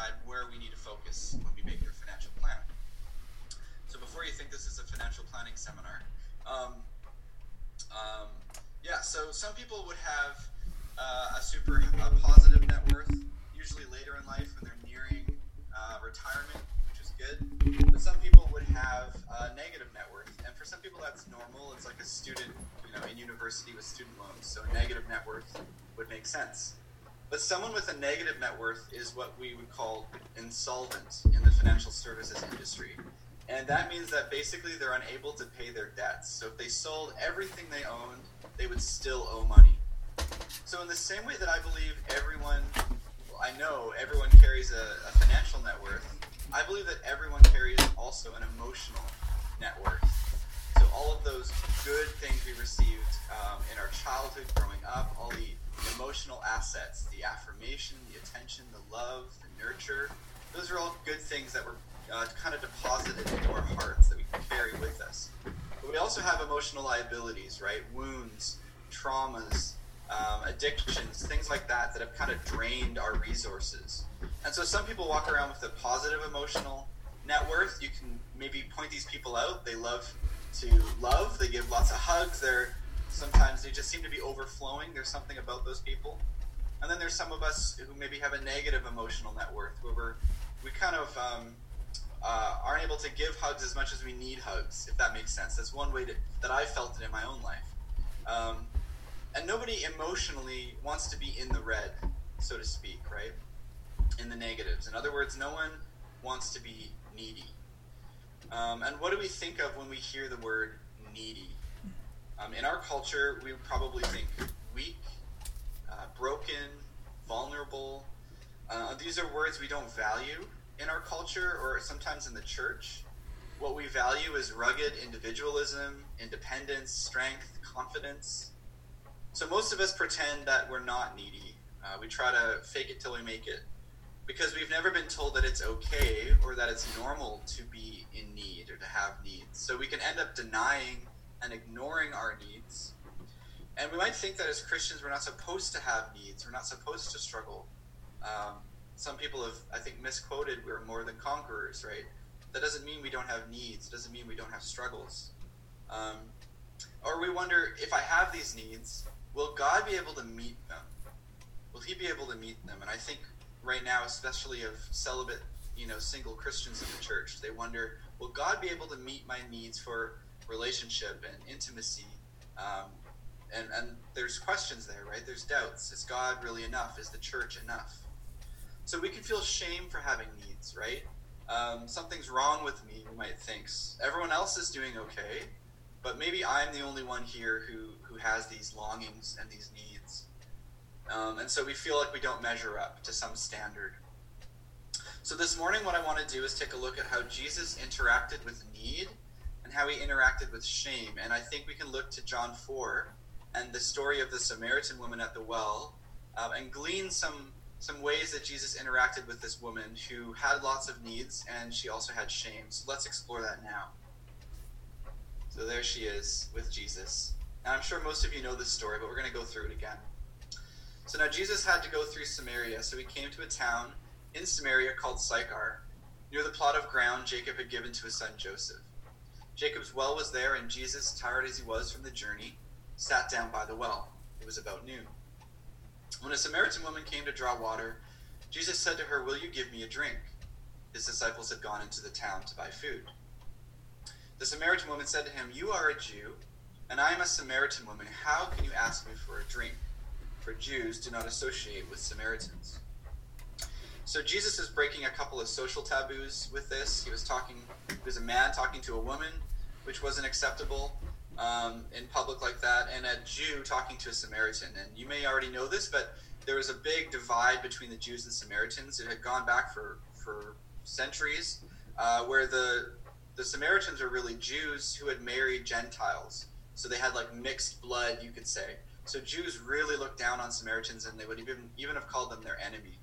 decide where we need to focus when we make our financial plan. So before you think this is a financial planning seminar, so some people would have a positive net worth, usually later in life when they're nearing retirement, which is good. But some people would have a negative net worth, and for some people that's normal. It's like a student, in university with student loans, so a negative net worth would make sense. But someone with a negative net worth is what we would call insolvent in the financial services industry. And that means that basically they're unable to pay their debts. So if they sold everything they owned, they would still owe money. So in the same way that I believe everyone carries a financial net worth, I believe that everyone carries also an emotional net worth. So all of those good things we received in our childhood growing up, all the emotional assets, the affirmation, the attention, the love, the nurture, those are all good things that were kind of deposited into our hearts that we can carry with us. But we also have emotional liabilities, right? Wounds, traumas, addictions, things like that have kind of drained our resources. And so some people walk around with a positive emotional net worth. You can maybe point these people out. They love to love. They give lots of hugs. Sometimes they just seem to be overflowing. There's something about those people. And then there's some of us who maybe have a negative emotional net worth, where we kind of aren't able to give hugs as much as we need hugs, if that makes sense. That's one way that I felt it in my own life. And nobody emotionally wants to be in the red, so to speak, right? In the negatives. In other words, no one wants to be needy. And what do we think of when we hear the word needy? In our culture, we would probably think weak, broken, vulnerable. These are words we don't value in our culture or sometimes in the church. What we value is rugged individualism, independence, strength, confidence. So most of us pretend that we're not needy. We try to fake it till we make it because we've never been told that it's okay or that it's normal to be in need or to have needs. So we can end up denying and ignoring our needs. And we might think that as Christians, we're not supposed to have needs. We're not supposed to struggle. Some people have, I think, misquoted, we're more than conquerors, right? That doesn't mean we don't have needs. It doesn't mean we don't have struggles. Or we wonder, if I have these needs, will God be able to meet them? Will he be able to meet them? And I think right now, especially of celibate, single Christians in the church, they wonder, will God be able to meet my needs for relationship and intimacy? And there's questions there, right? There's doubts. Is God really enough? Is the church enough? So we can feel shame for having needs, right? Something's wrong with me, we might think. Everyone else is doing okay, but maybe I'm the only one here who has these longings and these needs. And so we feel like we don't measure up to some standard. So this morning, what I want to do is take a look at how Jesus interacted with need and how he interacted with shame. And I think we can look to John 4 and the story of the Samaritan woman at the well and glean some ways that Jesus interacted with this woman who had lots of needs and she also had shame. So let's explore that now. So there she is with Jesus. And I'm sure most of you know this story, but we're going to go through it again. So now Jesus had to go through Samaria, so he came to a town in Samaria called Sychar, near the plot of ground Jacob had given to his son Joseph. Jacob's well was there, and Jesus, tired as he was from the journey, sat down by the well. It was about noon. When a Samaritan woman came to draw water, Jesus said to her, "Will you give me a drink?" His disciples had gone into the town to buy food. The Samaritan woman said to him, "You are a Jew, and I am a Samaritan woman. How can you ask me for a drink?" For Jews do not associate with Samaritans. So Jesus is breaking a couple of social taboos with this. He was a man talking to a woman, which wasn't acceptable in public like that, and a Jew talking to a Samaritan. And you may already know this, but there was a big divide between the Jews and Samaritans. It had gone back for centuries, where the Samaritans were really Jews who had married Gentiles. So they had like mixed blood, you could say. So Jews really looked down on Samaritans, and they would even have called them their enemy.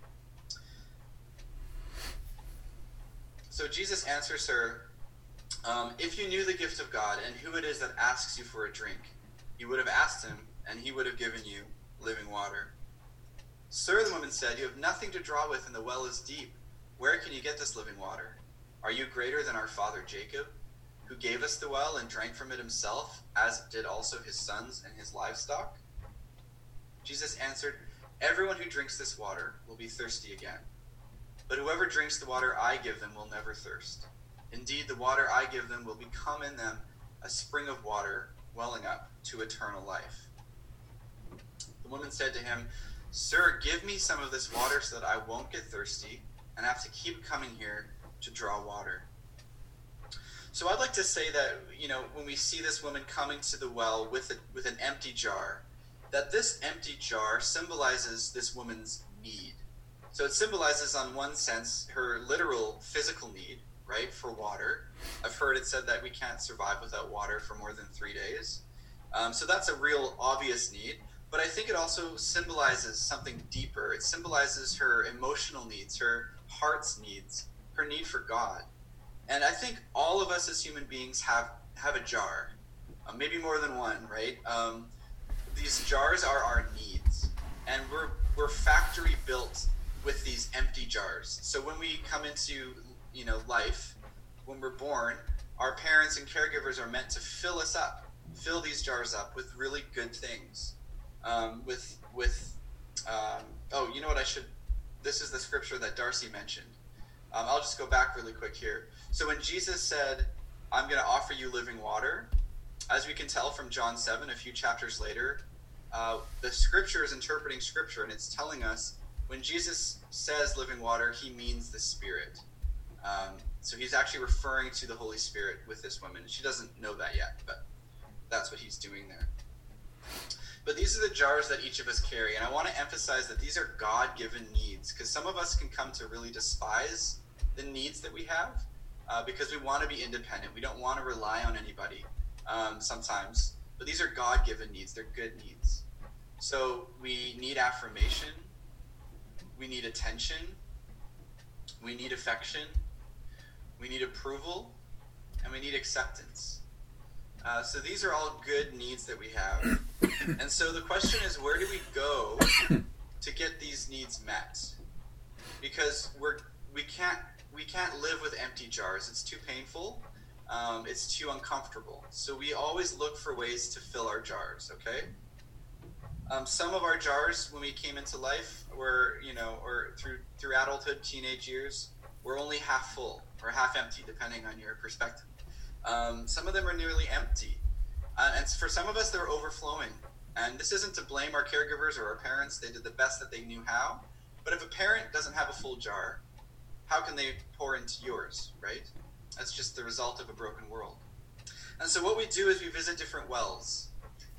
So Jesus answers her, "If you knew the gift of God and who it is that asks you for a drink, you would have asked him, and he would have given you living water." "Sir," the woman said, "you have nothing to draw with, and the well is deep. Where can you get this living water? Are you greater than our father Jacob, who gave us the well and drank from it himself, as did also his sons and his livestock?" Jesus answered, "Everyone who drinks this water will be thirsty again. But whoever drinks the water I give them will never thirst. Indeed, the water I give them will become in them a spring of water welling up to eternal life." The woman said to him, "Sir, give me some of this water so that I won't get thirsty and have to keep coming here to draw water." So I'd like to say that, when we see this woman coming to the well with an empty jar, that this empty jar symbolizes this woman's need. So it symbolizes, on one sense, her literal physical need, right, for water. I've heard it said that we can't survive without water for more than 3 days. So that's a real obvious need. But I think it also symbolizes something deeper. It symbolizes her emotional needs, her heart's needs, her need for God. And I think all of us as human beings have a jar, maybe more than one, right? These jars are our needs, and we're factory built with these empty jars. So when we come into life, when we're born, our parents and caregivers are meant to fill these jars up with really good things. This is the scripture that Darcy mentioned. I'll just go back really quick here. So when Jesus said, "I'm going to offer you living water," as we can tell from John 7, a few chapters later, the scripture is interpreting scripture, and it's telling us when Jesus says living water, he means the Spirit. So he's actually referring to the Holy Spirit with this woman. She doesn't know that yet, but that's what he's doing there. But these are the jars that each of us carry, and I want to emphasize that these are God-given needs, because some of us can come to really despise the needs that we have because we want to be independent. We don't want to rely on anybody sometimes, but these are God-given needs. They're good needs. So we need affirmation, we need attention, we need affection, we need approval, and we need acceptance. So these are all good needs that we have. And so the question is, where do we go to get these needs met? Because we can't live with empty jars. It's too painful. It's too uncomfortable. So we always look for ways to fill our jars, okay? Some of our jars, when we came into life, were, or through adulthood, teenage years, were only half full or half empty, depending on your perspective. Some of them are nearly empty. And for some of us, they're overflowing. And this isn't to blame our caregivers or our parents. They did the best that they knew how. But if a parent doesn't have a full jar, how can they pour into yours, right? That's just the result of a broken world. And so what we do is we visit different wells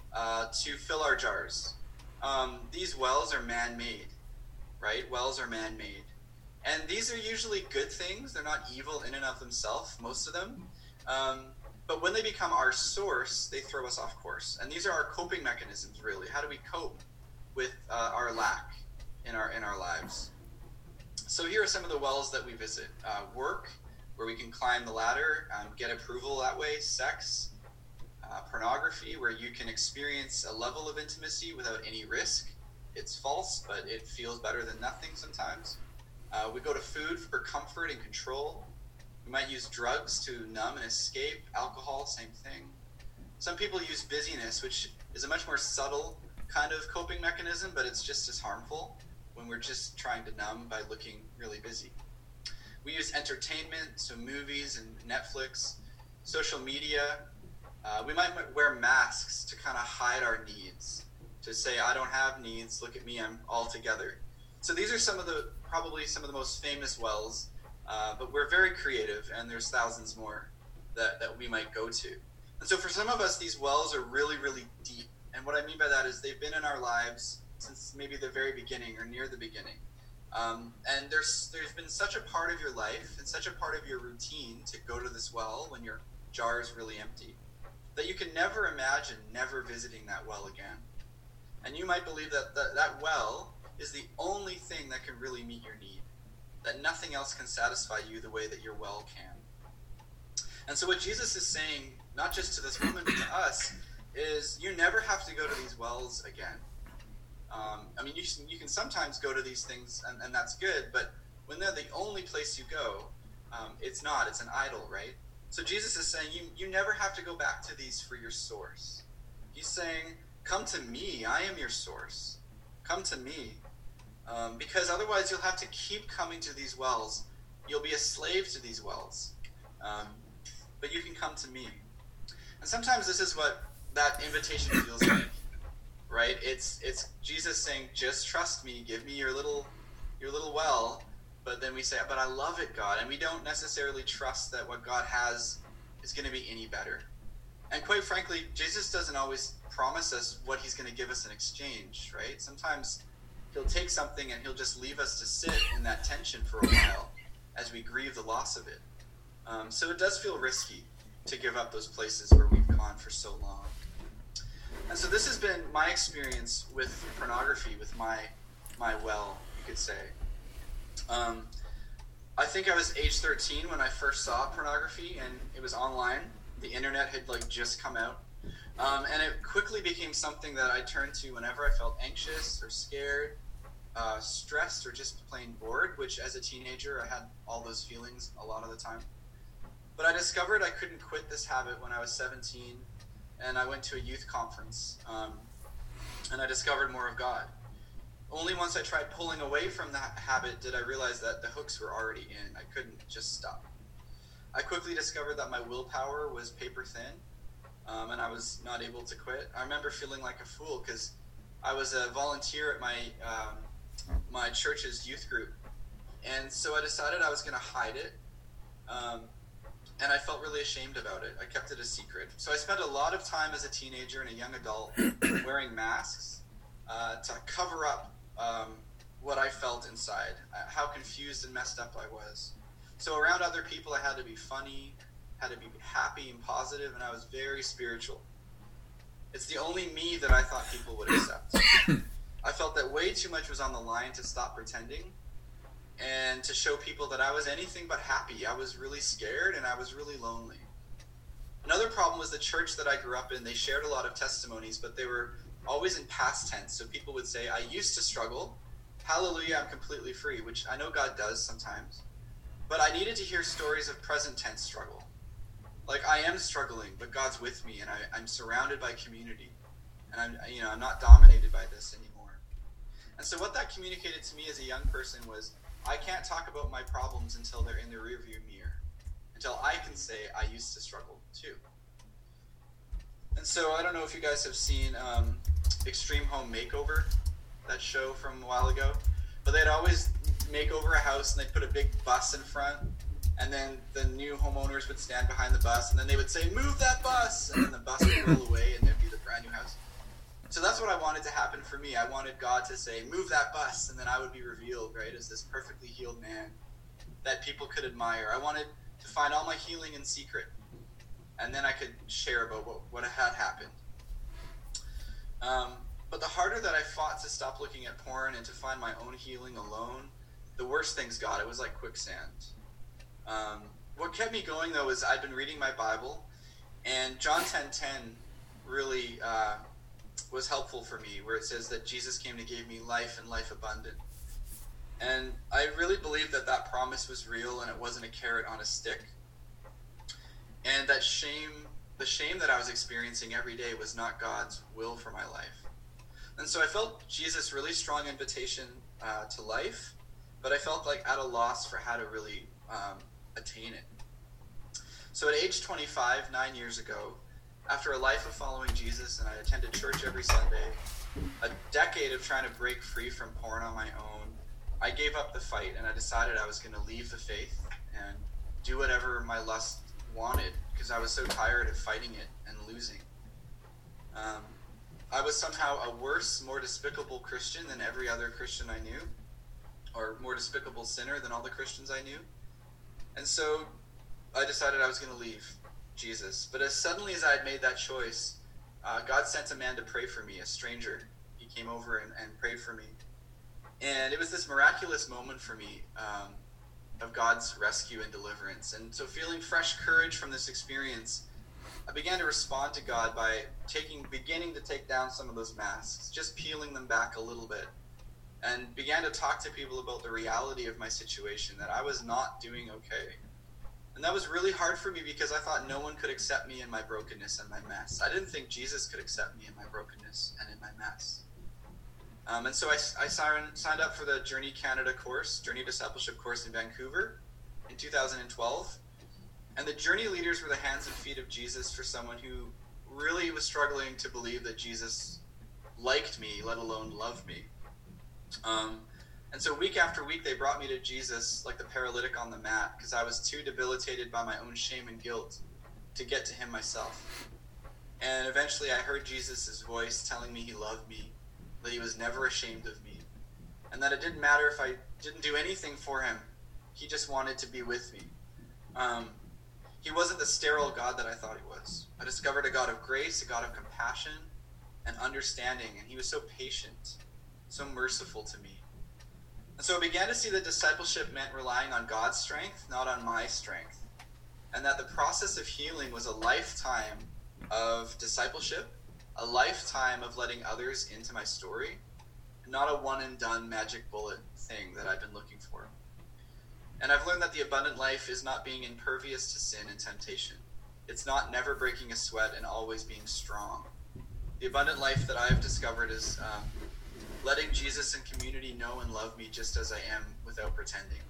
to fill our jars. These wells are man-made, right? Wells are man-made. And these are usually good things. They're not evil in and of themselves, most of them. But when they become our source, they throw us off course. And these are our coping mechanisms, really. How do we cope with our lack in our lives? So here are some of the wells that we visit. Work, where we can climb the ladder, get approval that way. Sex, pornography, where you can experience a level of intimacy without any risk. It's false, but it feels better than nothing sometimes. We go to food for comfort and control. We might use drugs to numb and escape. Alcohol, same thing. Some people use busyness, which is a much more subtle kind of coping mechanism, but it's just as harmful when we're just trying to numb by looking really busy. We use entertainment, so movies and Netflix, social media. We might wear masks to kind of hide our needs, to say, I don't have needs, look at me, I'm all together. So these are probably some of the most famous wells, but we're very creative, and there's thousands more that we might go to. And so for some of us, these wells are really, really deep. And what I mean by that is they've been in our lives since maybe the very beginning or near the beginning. And there's been such a part of your life and such a part of your routine to go to this well when your jar is really empty that you can never imagine never visiting that well again. And you might believe that well is the only thing that can really meet your need, that nothing else can satisfy you the way that your well can. And so what Jesus is saying, not just to this woman, but to us, is you never have to go to these wells again. I mean, you can sometimes go to these things, and that's good, but when they're the only place you go, it's not. It's an idol, right? So Jesus is saying you never have to go back to these for your source. He's saying, come to me. I am your source. Come to me. Because otherwise you'll have to keep coming to these wells. You'll be a slave to these wells. But you can come to me. And sometimes this is what that invitation feels like, right? It's Jesus saying, just trust me. Give me your little well. But then we say, but I love it, God. And we don't necessarily trust that what God has is going to be any better. And quite frankly, Jesus doesn't always promise us what he's going to give us in exchange, right? Sometimes he'll take something and he'll just leave us to sit in that tension for a while as we grieve the loss of it. So it does feel risky to give up those places where we've gone for so long. And so this has been my experience with pornography, with my well, you could say. I think I was age 13 when I first saw pornography, and it was online. The internet had just come out. And it quickly became something that I turned to whenever I felt anxious or scared, stressed, or just plain bored, which as a teenager I had all those feelings a lot of the time. But I discovered I couldn't quit this habit when I was 17, and I went to a youth conference, and I discovered more of God. Only once I tried pulling away from that habit did I realize that the hooks were already in. I couldn't just stop. I quickly discovered that my willpower was paper thin, and I was not able to quit. I remember feeling like a fool because I was a volunteer at my church's youth group, and so I decided I was going to hide it, and I felt really ashamed about it. I kept it a secret. So I spent a lot of time as a teenager and a young adult wearing masks to cover up what I felt inside, how confused and messed up I was. So around other people, I had to be funny, had to be happy and positive, and I was very spiritual. It's the only me that I thought people would accept. I felt that way too much was on the line to stop pretending and to show people that I was anything but happy. I was really scared and I was really lonely. Another problem was the church that I grew up in. They shared a lot of testimonies, but they were always in past tense. So people would say, I used to struggle. Hallelujah, I'm completely free, which I know God does sometimes. But I needed to hear stories of present tense struggle. Like, I am struggling, but God's with me, and I'm surrounded by community. And I'm not dominated by this anymore. And so what that communicated to me as a young person was, I can't talk about my problems until they're in the rearview mirror. Until I can say, I used to struggle too. And so I don't know if you guys have seen Extreme Home Makeover, that show from a while ago. But they'd always make over a house and they'd put a big bus in front. And then the new homeowners would stand behind the bus and then they would say, move that bus! And then the bus would roll away and there'd be the brand new house. So that's what I wanted to happen for me. I wanted God to say, move that bus, and then I would be revealed, right, as this perfectly healed man that people could admire. I wanted to find all my healing in secret, and then I could share about what had happened. But the harder that I fought to stop looking at porn and to find my own healing alone, the worse things got. It was like quicksand. What kept me going, though, is I'd been reading my Bible, and John 10:10 really was helpful for me, where it says that Jesus came to give me life and life abundant. And I really believed that that promise was real and it wasn't a carrot on a stick. And that the shame that I was experiencing every day was not God's will for my life. And so I felt Jesus' really strong invitation to life, but I felt like at a loss for how to really attain it. So at age 25, 9 years ago, after a life of following Jesus, and I attended church every Sunday, a decade of trying to break free from porn on my own, I gave up the fight and I decided I was going to leave the faith and do whatever my lust wanted because I was so tired of fighting it and losing. I was somehow a worse, more despicable Christian than every other Christian I knew, or more despicable sinner than all the Christians I knew. And so I decided I was going to leave Jesus. But as suddenly as I had made that choice, God sent a man to pray for me, a stranger. He came over and prayed for me. And it was this miraculous moment for me of God's rescue and deliverance. And so feeling fresh courage from this experience, I began to respond to God by beginning to take down some of those masks, just peeling them back a little bit. and began to talk to people about the reality of my situation, that I was not doing okay. And that was really hard for me because I thought no one could accept me in my brokenness and my mess. I didn't think Jesus could accept me in my brokenness and in my mess. And so I signed up for the Journey Canada course, Journey Discipleship course in Vancouver in 2012. And the Journey leaders were the hands and feet of Jesus for someone who really was struggling to believe that Jesus liked me, let alone loved me. And so week after week, they brought me to Jesus like the paralytic on the mat because I was too debilitated by my own shame and guilt to get to him myself. And eventually I heard Jesus' voice telling me he loved me, that he was never ashamed of me, and that it didn't matter if I didn't do anything for him. He just wanted to be with me. He wasn't the sterile God that I thought he was. I discovered a God of grace, a God of compassion and understanding, and he was so patient, so merciful to me. And so I began to see that discipleship meant relying on God's strength, not on my strength, and that the process of healing was a lifetime of discipleship, a lifetime of letting others into my story, not a one-and-done magic bullet thing that I've been looking for. And I've learned that the abundant life is not being impervious to sin and temptation. It's not never breaking a sweat and always being strong. The abundant life that I've discovered is letting Jesus and community know and love me just as I am without pretending.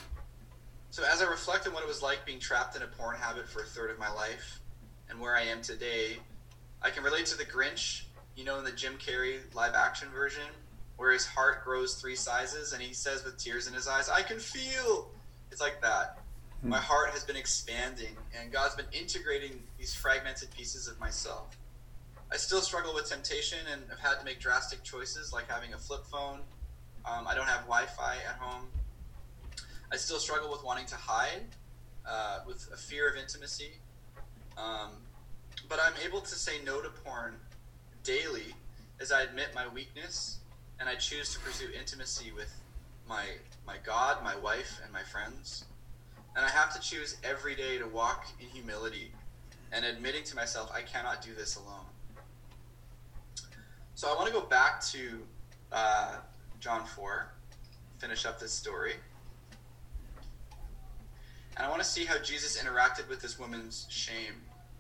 So as I reflect on what it was like being trapped in a porn habit for a third of my life and where I am today, I can relate to the Grinch, in the Jim Carrey live action version, where his heart grows 3 sizes and he says with tears in his eyes, "I can feel." It's like that. My heart has been expanding and God's been integrating these fragmented pieces of myself. I still struggle with temptation and have had to make drastic choices like having a flip phone. I don't have Wi-Fi at home. I still struggle with wanting to hide, with a fear of intimacy. But I'm able to say no to porn daily as I admit my weakness and I choose to pursue intimacy with my God, my wife, and my friends. And I have to choose every day to walk in humility and admitting to myself I cannot do this alone. So I want to go back to John 4, finish up this story. And I want to see how Jesus interacted with this woman's shame.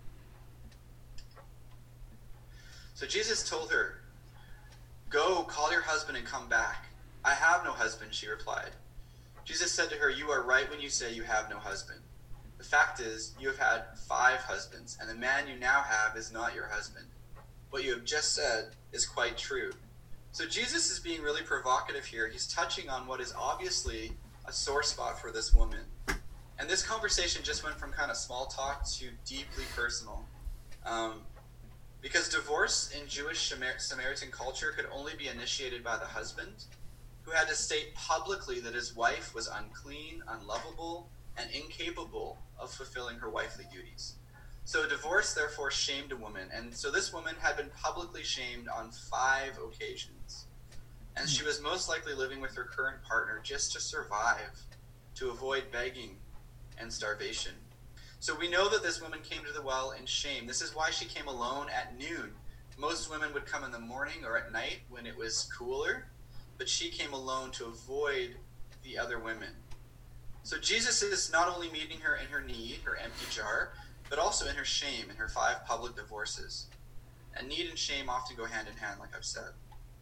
So Jesus told her, "Go, call your husband and come back." "I have no husband," she replied. Jesus said to her, "You are right when you say you have no husband. The fact is, you have had 5 husbands, and the man you now have is not your husband. What you have just said is quite true." So Jesus is being really provocative here. He's touching on what is obviously a sore spot for this woman. And this conversation just went from kind of small talk to deeply personal. Because divorce in Jewish Samaritan culture could only be initiated by the husband, who had to state publicly that his wife was unclean, unlovable, and incapable of fulfilling her wifely duties. So divorce therefore shamed a woman, and so this woman had been publicly shamed on 5 occasions. And she was most likely living with her current partner just to survive, to avoid begging and starvation. So we know that this woman came to the well in shame. This is why she came alone at noon. Most women would come in the morning or at night when it was cooler, but she came alone to avoid the other women. So Jesus is not only meeting her in her need, her empty jar, but also in her shame, in her 5 public divorces. And need and shame often go hand in hand, like I've said.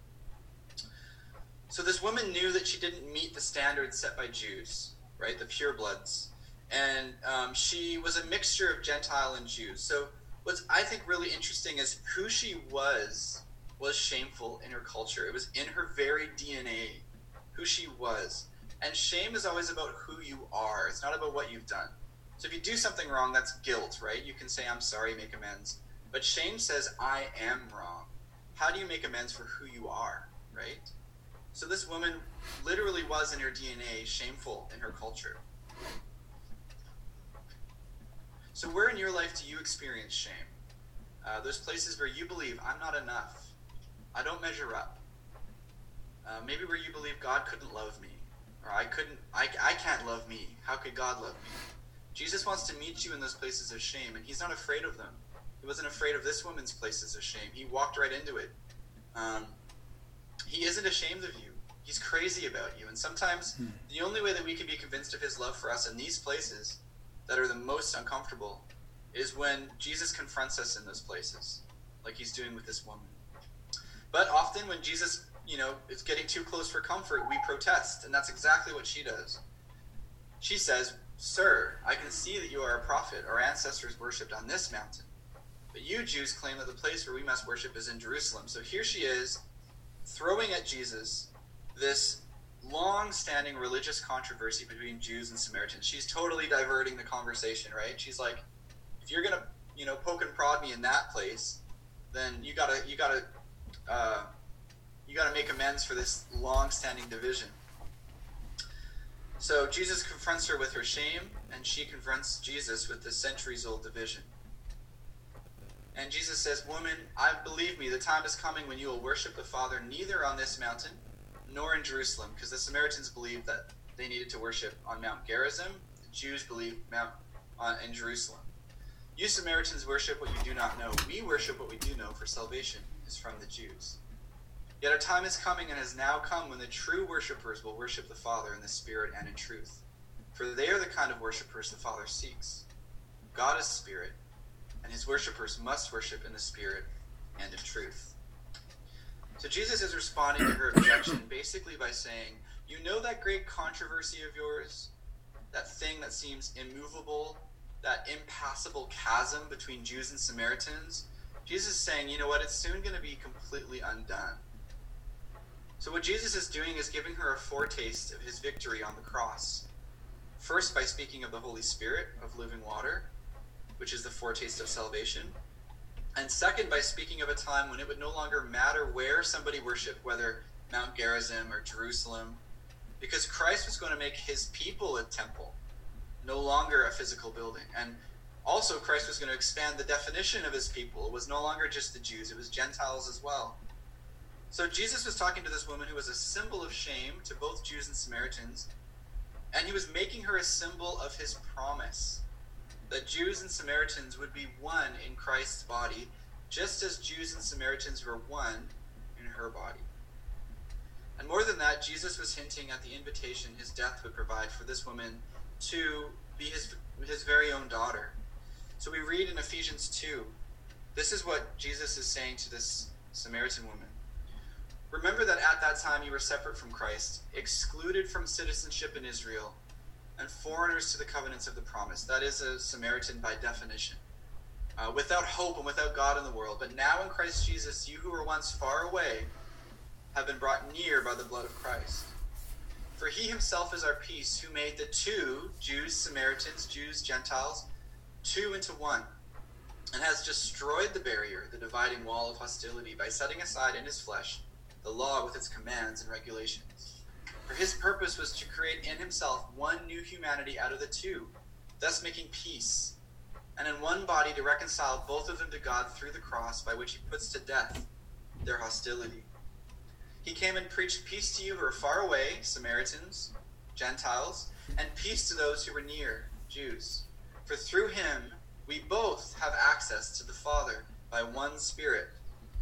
So this woman knew that she didn't meet the standards set by Jews, right? The purebloods. And she was a mixture of Gentile and Jews. So what's I think really interesting is who she was shameful in her culture. It was in her very DNA, who she was. And shame is always about who you are. It's not about what you've done. So if you do something wrong, that's guilt, right? You can say, "I'm sorry," make amends. But shame says, "I am wrong." How do you make amends for who you are, right? So this woman literally was in her DNA shameful in her culture. So where in your life do you experience shame? There's places where you believe, "I'm not enough. I don't measure up." Maybe where you believe God couldn't love me, or I can't love me. How could God love me? Jesus wants to meet you in those places of shame, and he's not afraid of them. He wasn't afraid of this woman's places of shame. He walked right into it. He isn't ashamed of you. He's crazy about you. And sometimes the only way that we can be convinced of his love for us in these places that are the most uncomfortable is when Jesus confronts us in those places, like he's doing with this woman. But often when Jesus, is getting too close for comfort, we protest, and that's exactly what she does. She says, "Sir, I can see that you are a prophet. Our ancestors worshipped on this mountain. But you Jews claim that the place where we must worship is in Jerusalem." So here she is, throwing at Jesus this long-standing religious controversy between Jews and Samaritans. She's totally diverting the conversation, right? She's like, if you're gonna, poke and prod me in that place, then you gotta make amends for this long-standing division. So Jesus confronts her with her shame, and she confronts Jesus with this centuries-old division. And Jesus says, "Woman, believe me, the time is coming when you will worship the Father neither on this mountain nor in Jerusalem," because the Samaritans believed that they needed to worship on Mount Gerizim. The Jews believed in Jerusalem. "You Samaritans worship what you do not know. We worship what we do know, for salvation is from the Jews. Yet a time is coming and has now come when the true worshipers will worship the Father in the Spirit and in truth. For they are the kind of worshipers the Father seeks. God is Spirit, and his worshipers must worship in the Spirit and in truth." So Jesus is responding to her objection basically by saying, you know that great controversy of yours, that thing that seems immovable, that impassable chasm between Jews and Samaritans? Jesus is saying, you know what, it's soon going to be completely undone. So what Jesus is doing is giving her a foretaste of his victory on the cross. First, by speaking of the Holy Spirit, of living water, which is the foretaste of salvation. And second, by speaking of a time when it would no longer matter where somebody worshiped, whether Mount Gerizim or Jerusalem, because Christ was going to make his people a temple, no longer a physical building. And also Christ was going to expand the definition of his people. It was no longer just the Jews, it was Gentiles as well. So Jesus was talking to this woman who was a symbol of shame to both Jews and Samaritans, and he was making her a symbol of his promise that Jews and Samaritans would be one in Christ's body, just as Jews and Samaritans were one in her body. And more than that, Jesus was hinting at the invitation his death would provide for this woman to be his very own daughter. So we read in Ephesians 2, this is what Jesus is saying to this Samaritan woman. "Remember that at that time you were separate from Christ, excluded from citizenship in Israel, and foreigners to the covenants of the promise." That is a Samaritan by definition. "Without hope and without God in the world. But now in Christ Jesus, you who were once far away have been brought near by the blood of Christ. For he himself is our peace, who made the two, Jews, Samaritans, Jews, Gentiles, two into one, and has destroyed the barrier, the dividing wall of hostility, by setting aside in his flesh the law with its commands and regulations. For his purpose was to create in himself one new humanity out of the two, thus making peace, and in one body to reconcile both of them to God through the cross, by which he puts to death their hostility. He came and preached peace to you who are far away, Samaritans, Gentiles, and peace to those who were near, Jews. For through him we both have access to the Father by one Spirit."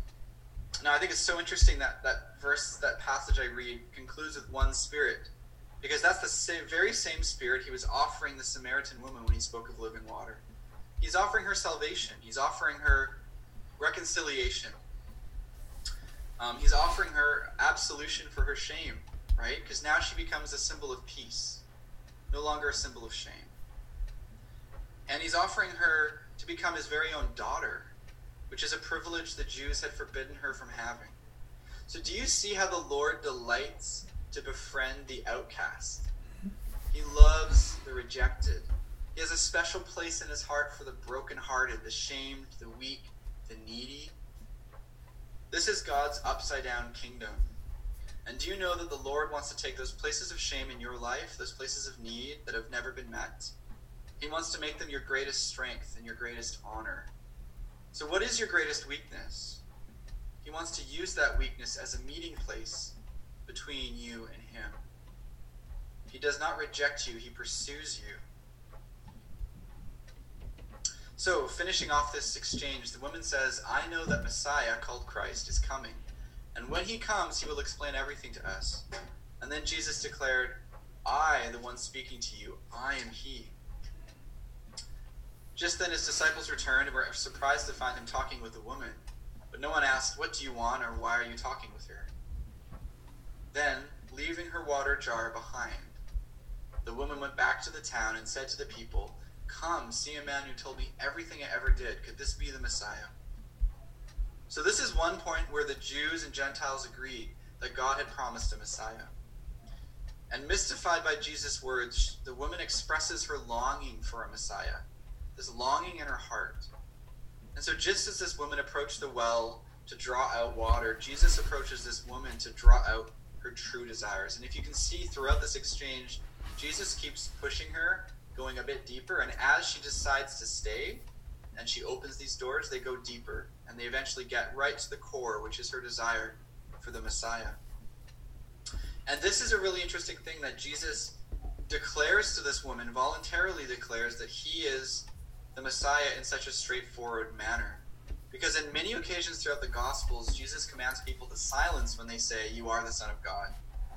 Now, I think it's so interesting that that passage I read concludes with one Spirit, because that's the very same Spirit he was offering the Samaritan woman when he spoke of living water. He's offering her salvation. He's offering her reconciliation. He's offering her absolution for her shame, right? Because now she becomes a symbol of peace, no longer a symbol of shame. And he's offering her to become his very own daughter, which is a privilege the Jews had forbidden her from having. So do you see how the Lord delights to befriend the outcast? He loves the rejected. He has a special place in his heart for the brokenhearted, the shamed, the weak, the needy. This is God's upside-down kingdom. And do you know that the Lord wants to take those places of shame in your life, those places of need that have never been met? He wants to make them your greatest strength and your greatest honor. So what is your greatest weakness? He wants to use that weakness as a meeting place between you and him. He does not reject you, he pursues you. So, finishing off this exchange, the woman says, "I know that Messiah, called Christ, is coming. And when he comes, he will explain everything to us." And then Jesus declared, I, the one speaking to you, I am he. Just then his disciples returned and were surprised to find him talking with a woman. But no one asked, what do you want, or why are you talking with her? Then, leaving her water jar behind, the woman went back to the town and said to the people, come, see a man who told me everything I ever did. Could this be the Messiah? So this is one point where the Jews and Gentiles agreed that God had promised a Messiah. And mystified by Jesus' words, the woman expresses her longing for a Messiah, this longing in her heart. And so just as this woman approached the well to draw out water, Jesus approaches this woman to draw out her true desires. And if you can see throughout this exchange, Jesus keeps pushing her, going a bit deeper, and as she decides to stay, and she opens these doors, they go deeper, and they eventually get right to the core, which is her desire for the Messiah. And this is a really interesting thing that Jesus declares to this woman, voluntarily declares that he is the Messiah in such a straightforward manner. Because in many occasions throughout the Gospels, Jesus commands people to silence when they say, you are the Son of God.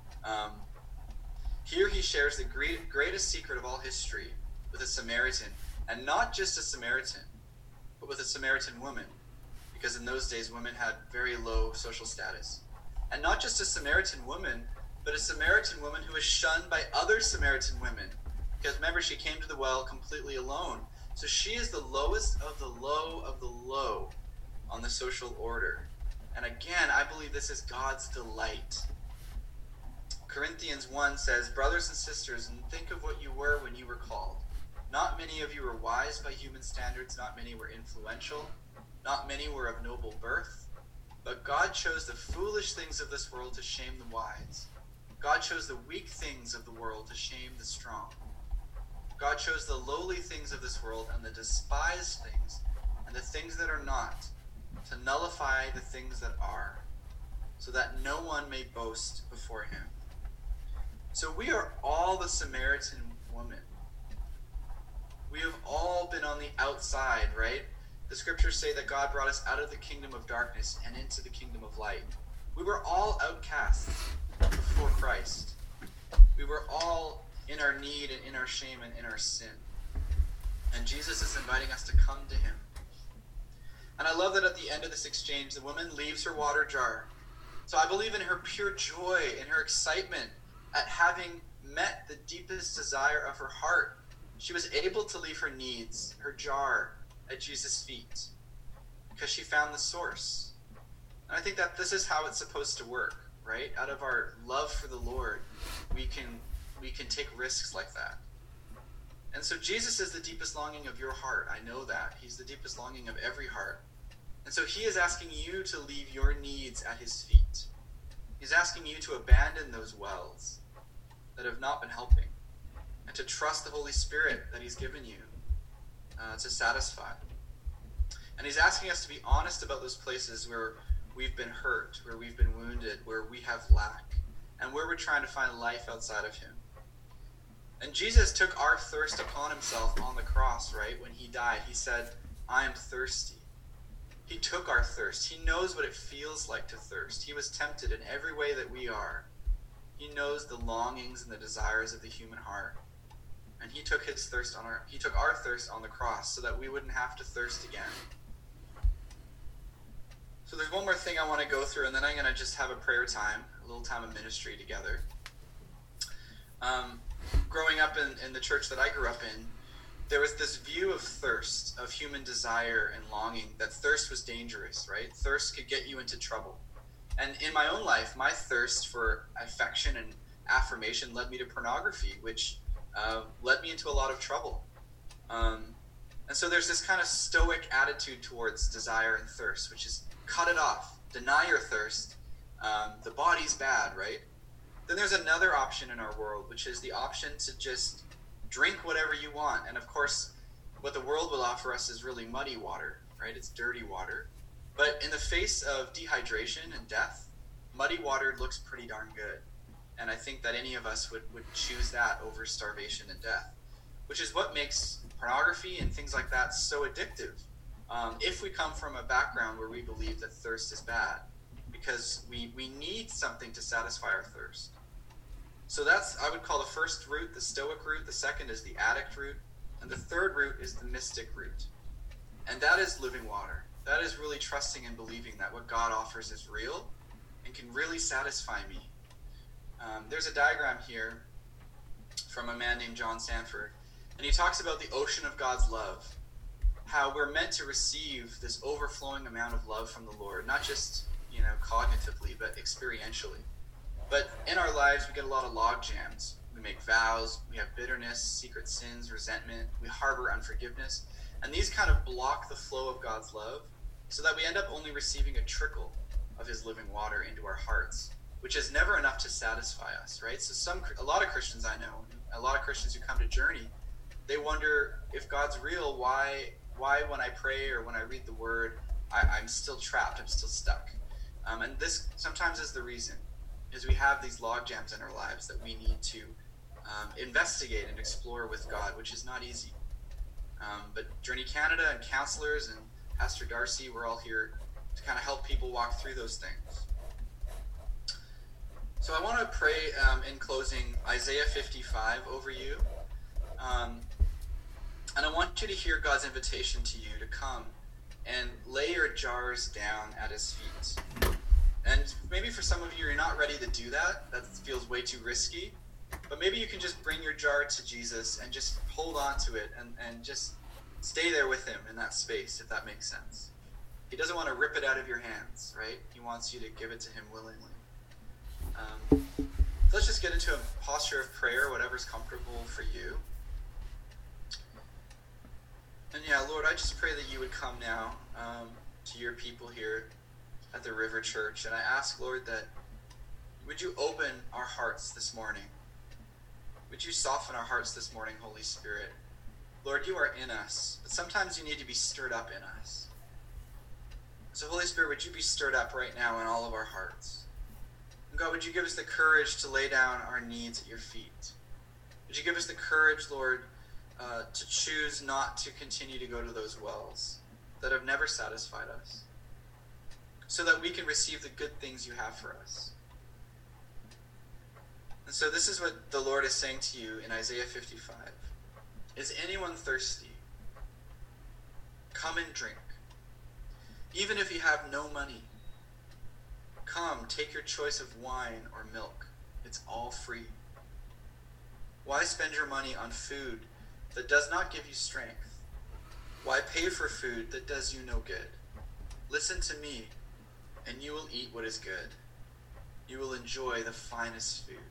Here he shares the greatest secret of all history with a Samaritan, and not just a Samaritan, but with a Samaritan woman, because in those days women had very low social status. And not just a Samaritan woman, but a Samaritan woman who was shunned by other Samaritan women, because remember, she came to the well completely alone. So she is the lowest of the low on the social order. And again, I believe this is God's delight. Corinthians 1 says, brothers and sisters, and think of what you were when you were called. Not many of you were wise by human standards, not many were influential, not many were of noble birth, but God chose the foolish things of this world to shame the wise. God chose the weak things of the world to shame the strong. God chose the lowly things of this world and the despised things and the things that are not to nullify the things that are, so that no one may boast before him. So we are all the Samaritan woman. We have all been on the outside, right? The scriptures say that God brought us out of the kingdom of darkness and into the kingdom of light. We were all outcasts before Christ. We were all in our need and in our shame and in our sin. And Jesus is inviting us to come to him. And I love that at the end of this exchange, the woman leaves her water jar. So I believe in her pure joy, in her excitement at having met the deepest desire of her heart. She was able to leave her needs, her jar, at Jesus' feet, because she found the source. And I think that this is how it's supposed to work, right? Out of our love for the Lord, we can take risks like that. And so Jesus is the deepest longing of your heart. I know that. He's the deepest longing of every heart. And so he is asking you to leave your needs at his feet. He's asking you to abandon those wells that have not been helping, and to trust the Holy Spirit that he's given you to satisfy. And he's asking us to be honest about those places where we've been hurt, where we've been wounded, where we have lack, and where we're trying to find life outside of him. And Jesus took our thirst upon himself on the cross, right? When he died, he said, I am thirsty. He took our thirst. He knows what it feels like to thirst. He was tempted in every way that we are. He knows the longings and the desires of the human heart. And he took our thirst on the cross so that we wouldn't have to thirst again. So there's one more thing I want to go through, and then I'm going to just have a prayer time, a little time of ministry together. Growing up in the church that I grew up in, there was this view of thirst, of human desire and longing, that thirst was dangerous, right? Thirst could get you into trouble. And in my own life, my thirst for affection and affirmation led me to pornography, which led me into a lot of trouble. And so there's this kind of stoic attitude towards desire and thirst, which is cut it off, deny your thirst. The body's bad, right? Then there's another option in our world, which is the option to just drink whatever you want. And of course, what the world will offer us is really muddy water, right? It's dirty water. But in the face of dehydration and death, muddy water looks pretty darn good. And I think that any of us would choose that over starvation and death, which is what makes pornography and things like that so addictive. If we come from a background where we believe that thirst is bad, because we need something to satisfy our thirst. So that's, I would call the first route the Stoic route, the second is the addict route, and the third route is the mystic route. And that is living water. That is really trusting and believing that what God offers is real and can really satisfy me. There's a diagram here from a man named John Sanford, and he talks about the ocean of God's love, how we're meant to receive this overflowing amount of love from the Lord, not just, cognitively, but experientially. But in our lives, we get a lot of log jams. We make vows, we have bitterness, secret sins, resentment, we harbor unforgiveness, and these kind of block the flow of God's love so that we end up only receiving a trickle of his living water into our hearts, which is never enough to satisfy us, right? So a lot of Christians I know, a lot of Christians who come to Journey, they wonder if God's real, why when I pray or when I read the word, I'm still trapped, I'm still stuck. And this sometimes is the reason, is we have these log jams in our lives that we need to investigate and explore with God, which is not easy. But Journey Canada and counselors and Pastor Darcy, we're all here to kind of help people walk through those things. So I want to pray in closing Isaiah 55 over you. And I want you to hear God's invitation to you to come and lay your jars down at his feet. And maybe for some of you, you're not ready to do that. That feels way too risky. But maybe you can just bring your jar to Jesus and just hold on to it and just stay there with him in that space, if that makes sense. He doesn't want to rip it out of your hands, right? He wants you to give it to him willingly. So let's just get into a posture of prayer, whatever's comfortable for you. And yeah, Lord, I just pray that you would come now to your people here at the River Church. And I ask, Lord, that would you open our hearts this morning? Would you soften our hearts this morning, Holy Spirit? Lord, you are in us, but sometimes you need to be stirred up in us. So Holy Spirit, would you be stirred up right now in all of our hearts? And God, would you give us the courage to lay down our needs at your feet? Would you give us the courage, Lord, to choose not to continue to go to those wells that have never satisfied us, so that we can receive the good things you have for us. And so this is what the Lord is saying to you in Isaiah 55. Is anyone thirsty? Come and drink. Even if you have no money, come, take your choice of wine or milk. It's all free. Why spend your money on food that does not give you strength? Why pay for food that does you no good? Listen to me, and you will eat what is good. You will enjoy the finest food.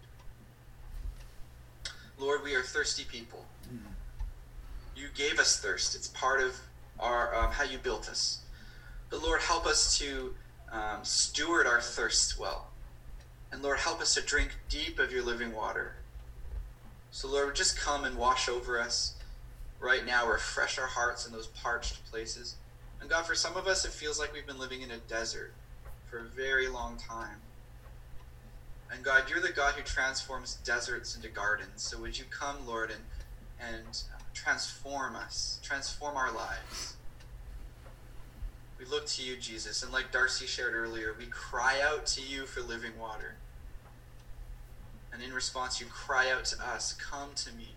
Lord, we are thirsty people. You gave us thirst. It's part of our how you built us. But Lord, help us to steward our thirst well. And Lord, help us to drink deep of your living water. So Lord, just come and wash over us right now. Refresh our hearts in those parched places. And God, for some of us, it feels like we've been living in a desert for a very long time. And God, you're the God who transforms deserts into gardens. So would you come, Lord, and transform us, transform our lives. We look to you, Jesus, and like Darcy shared earlier, we cry out to you for living water. And in response, you cry out to us, come to me.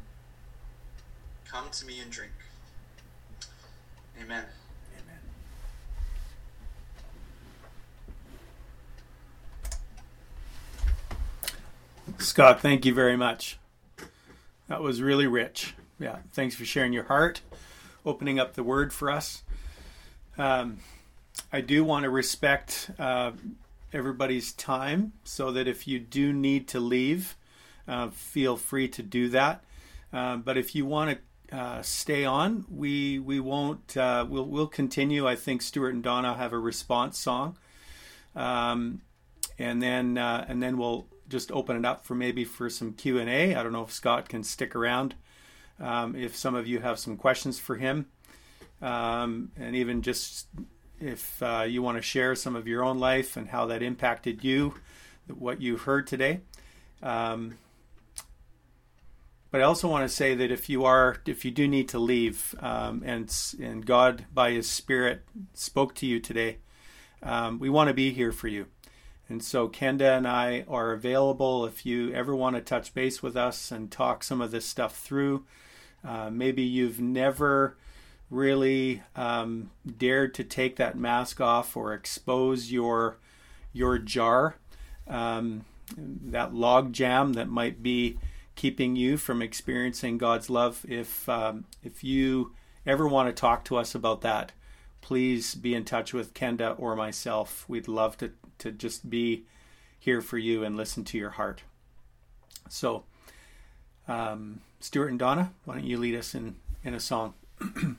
Come to me and drink. Amen. Amen. Scott, thank you very much. That was really rich. Yeah, thanks for sharing your heart, opening up the word for us. I do want to respect everybody's time, so that if you do need to leave, feel free to do that. But if you want to stay on, we won't. We'll continue. I think Stuart and Donna have a response song, and then we'll just open it up for some Q&A. I don't know if Scott can stick around. If some of you have some questions for him, and even just if you want to share some of your own life and how that impacted you, what you heard today. But I also want to say that if you do need to leave, and God by His Spirit spoke to you today, we want to be here for you. And so Kenda and I are available if you ever want to touch base with us and talk some of this stuff through. Maybe you've never really dared to take that mask off or expose your jar, that log jam that might be keeping you from experiencing God's love. If you ever want to talk to us about that, please be in touch with Kenda or myself. We'd love to just be here for you and listen to your heart. So, Stuart and Donna, why don't you lead us in a song?